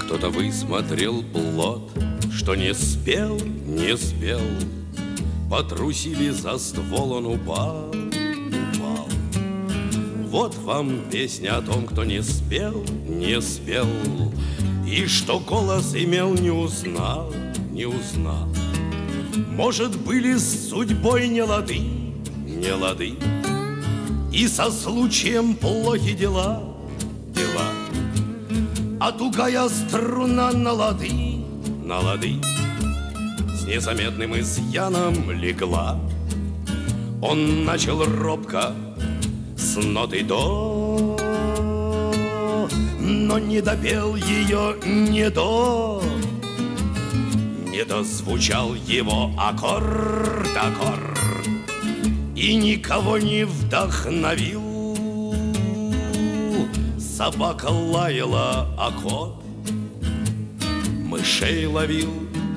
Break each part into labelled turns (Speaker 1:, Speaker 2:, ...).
Speaker 1: Кто-то высмотрел плод, что не спел, не спел. Потрусили за ствол, он упал, упал. Вот вам песня о том, кто не спел, не спел. И что голос имел, не узнал, не узнал. Может, были с судьбой не лады, не лады. И со случаем плохи дела, дела. А тугая струна на лады, на лады. С незаметным изъяном легла. Он начал робко с ноты до, но не допел ее не до. Не дозвучал его аккорд, аккорд, и никого не вдохновил. Собака лаяла, а кот мышей ловил.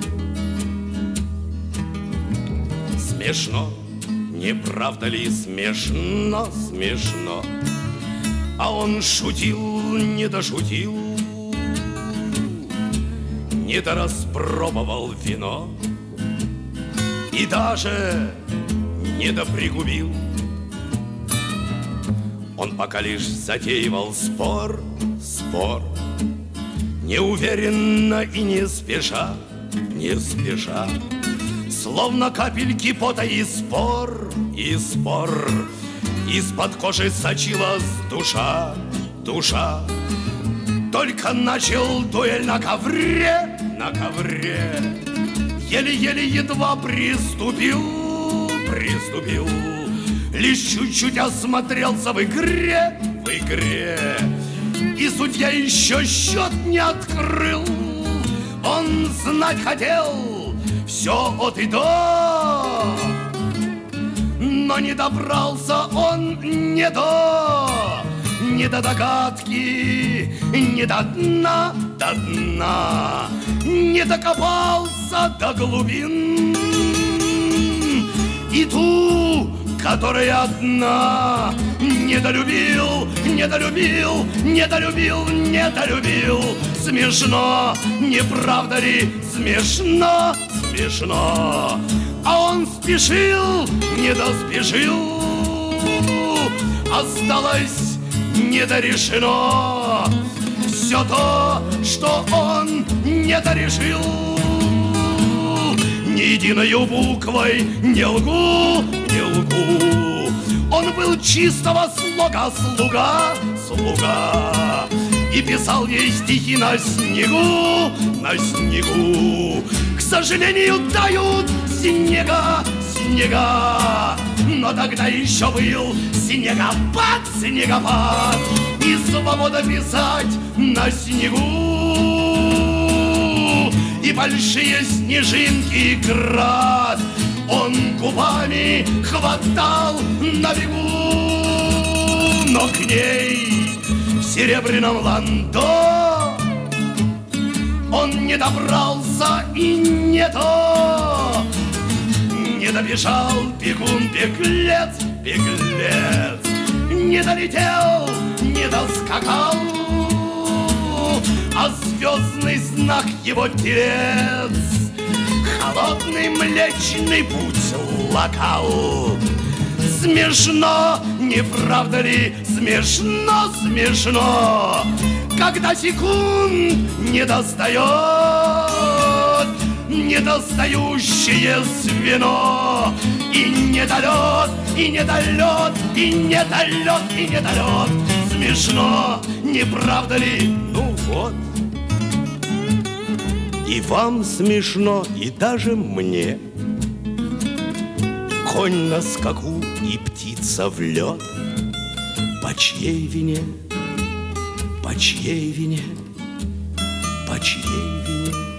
Speaker 1: Смешно, не правда ли смешно, смешно? А он шутил, не дошутил, не дораспробовал вино и даже не допригубил. Он пока лишь затеивал спор, спор, неуверенно и не спеша, не спеша. Словно капельки пота и спор, и спор. Из-под кожи сочилась душа, душа. Только начал дуэль на ковре, на ковре. Еле-еле едва приступил, приступил. Лишь чуть-чуть осмотрелся в игре, в игре. И судья еще счет не открыл. Он знать хотел все от и до, но не добрался он не до догадки, не до дна, до дна. Не докопался до глубин. И ту, которая одна, недолюбил, недолюбил, недолюбил, недолюбил. Смешно, не правда ли? Смешно, смешно. А он спешил, не доспешил. Осталось недорешено все то, что он недорешил. Ни единою буквой не лгу, не лгу. Он был чистого слога слуга, слуга. И писал ей стихи на снегу, на снегу. К сожалению, тают снега, снега. Но тогда еще был снегопад, снегопад. И свобода писать на снегу. И большие снежинки град он губами хватал на бегу. Но к ней в серебряном ландо он не добрался и не то. Не добежал бегун-беглец, беглец. Не долетел, не доскакал, а звездный знак его телец холодный млечный путь локал. Смешно, не правда ли? Смешно, смешно, когда секунд не достает недостающее звено. И недолет, и недолет, и недолет, и недолет. Смешно, не правда ли? Ну вот. И вам смешно, и даже мне. Конь на скаку и птица в лед. По чьей вине? По чьей вине? По чьей вине?